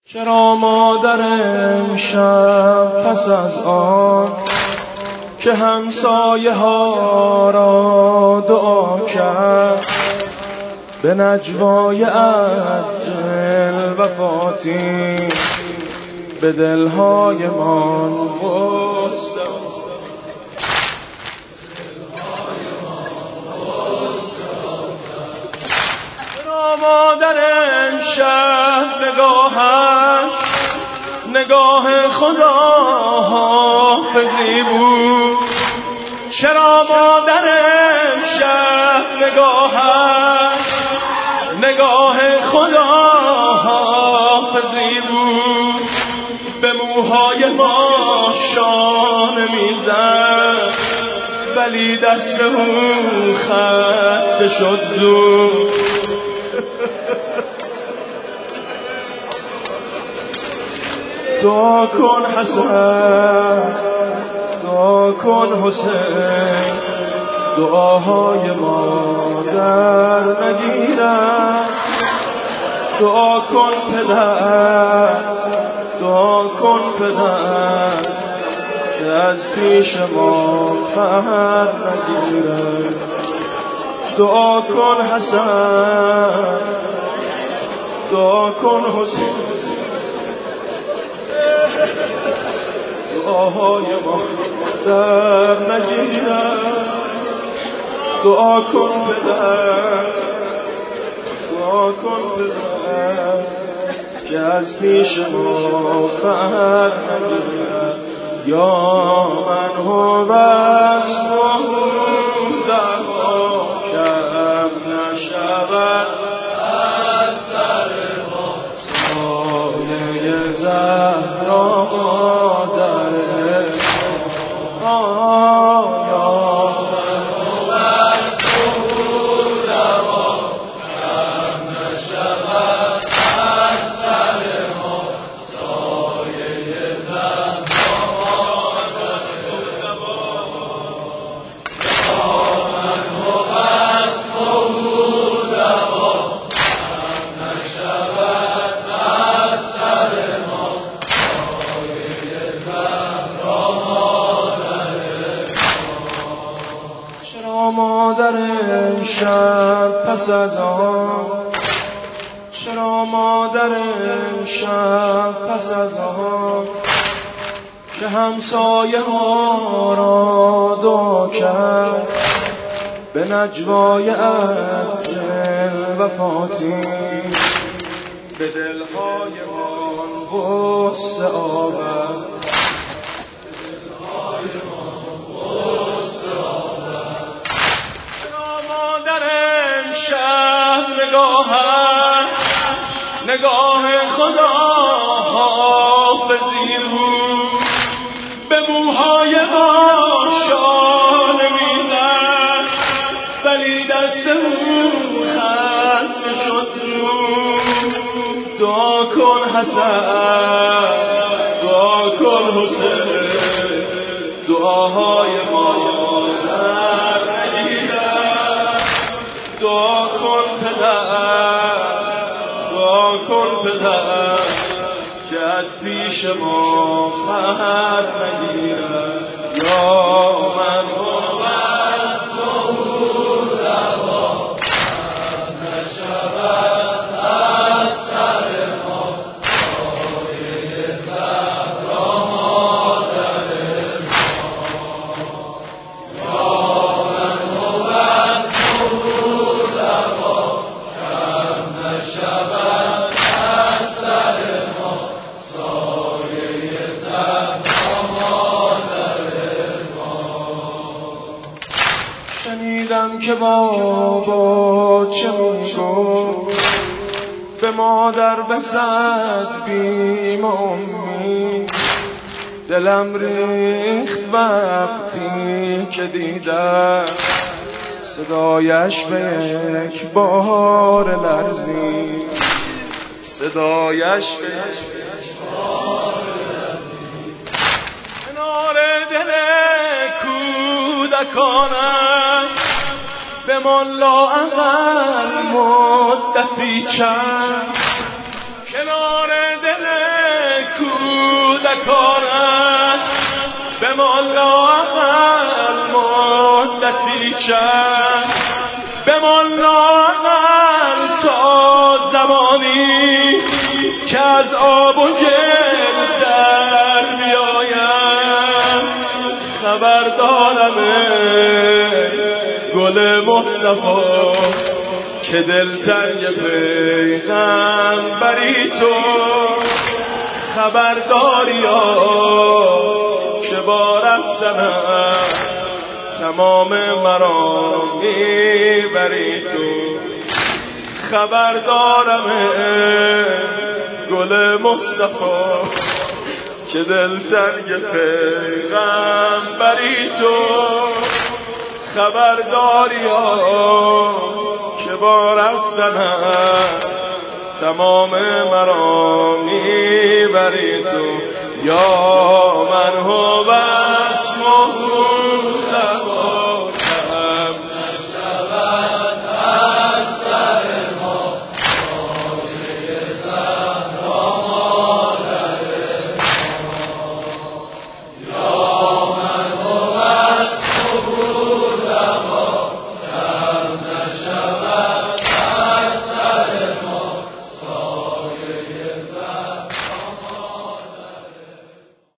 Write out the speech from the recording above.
چرا مادر امشب پس از آن که همسایه ها را دعا کرد به نجوای عجل وفاتی به دلهای من غصه چرا مادر امشب نگاه خدا حافظی بود؟ چرا مادر امشب نگاه خدا حافظی بود؟ به موهای ما شانه میزد ولی دست اون خسته شد زود. دعا کن حسن، دعا کن حسین، دعاهای مادر نگیرد. دعا کن پدر، دعا کن پدر که از پیش ما فر نگیرد. دعا کن حسن، دعا کن حسین، دعاهای ما در نگیرد. دعا کن پدر، دعا کن پدر که از پیش ما فر نگیرد. یا من هو اسمه دعوا کم نشود از سر ما سایه زهرا مادر مادر امشب پس از آن، چرا مادر امشب پس از آن که همسایه ها را دعا کرد به نجوای عجل وفاتی به دلهای من غصه آورد. نگاه خدا حافظی بود، به موهای ما شانه میزد ولی دست اون خسته شد زود. دعا کن حسن، دعا کن حسین، دعاهای ما در نگیرد. دعا کن پدر، دعا کن پدر که از پیش ما فر نگیرد. یا من هو اسمه دعوا کم نشود از سر ما سایه زهرا مادر ما. یا من هو اسمه دعوا کم نشود از سر ما سایه زهرا مادر ما. شنیدم که بابا چه میگفت به مادر بزد بیم امید. دلم ریخت وقتی که دیدم صدایش به یک بار لرزید. صدایش به یک بار لرزید. کنار دل کودکانم بمان لااقل مدتی چند. کنار دل روزگارت به ما لااقل مدتی چند، به ما لااقل تا زمانی که از آب و گل در بیایم. خبر دارم گل مصطفی که دلتنگ پیغمبری تو، خبر داری یا که با رفتنم تمام مرا میبری تو. خبر دارم گل مصطفی که دلتنگ پیغمبری تو، خبر داری یا که با رفتنم تمام مرا میبری تو. یا مرحبا